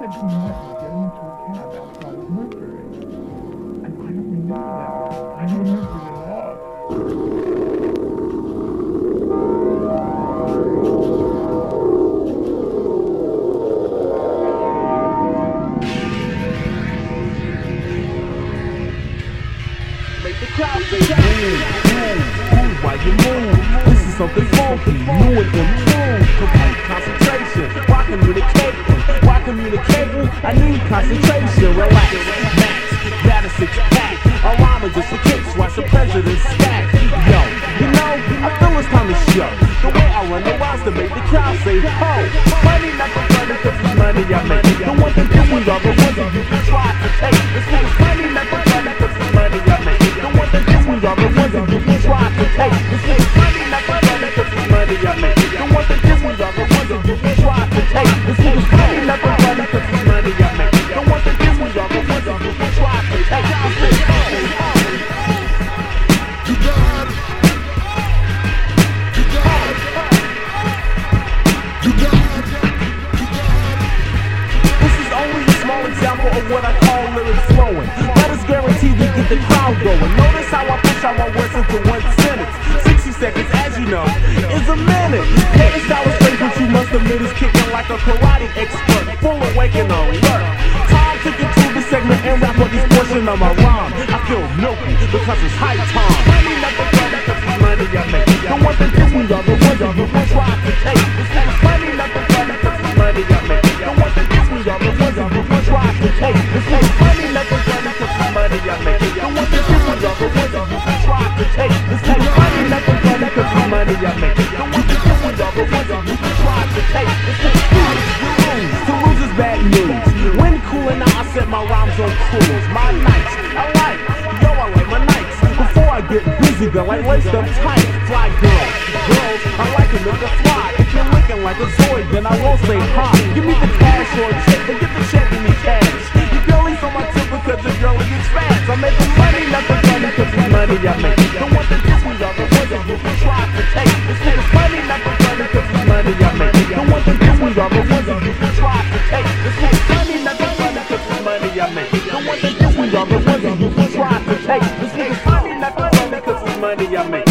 had to get into a cab outside of Mercury. And I don't remember that. I don't remember it at all. Make the crowd say boom, while you move. This is something funky, new and improved. Complete concentration, while communicating, I need concentration. Relax, max, got a six-pack. A rhyme is just a kicks, watch the president stack. Yo, you know, I feel it's time to show. The way I run the rhymes to make the crowd say ho. Money not the money, cause it's money I make. The ones that do we are the ones that you can try to take. It's money not the money, cause it's money I make. The ones that do we are the ones that you can try to take. It's money not the money, cause it's money I make. The ones that do we are the ones that you can try to take. It's money not the money, cause it's money I make. The ones that do we are the ones that you can try to take. Example of what I call lyrics flowing. That is guaranteed to get the crowd going. Notice how I push out my words into one sentence. 60 seconds, as you know, is a minute. Notice how it's straight, but you must admit is kicking like a karate expert, full awake and alert. Time to get to the segment and wrap up this portion of my rhyme. I feel milky because it's high time. Money not the money, cause it's money I make. The ones that do we are the ones that you will try to take. It's money not the money, cause it's money I make. The ones that do we are the ones that you will try to take. It's money not the money, cause it's money I make. The ones that do we are the ones that you will try to take. It's money not the money, cause it's money I make. The ones that do we are the ones that you will try to take. It's to lose is bad news. When cooling out, I set my rhymes on cruise. My nights, I like my nights. Before I get busy, then like laced up tight. Fly girls, I like them if they fly. If you're looking like a Zoid, then I won't say hi. Give me the cash or a check, and get the check in me cash. Your girlie's on my tip because the girlie gets fast. I'm making money, not the money, cause it's money I make. The ones that do we are the ones that you can try to take. It's money, not the money, cause it's money I make. The ones that do we are the ones that you can try to take. It's money, not the money, cause it's money I make. The ones that do we are the ones that you can try to take. It's money, not the money, cause it's money I make.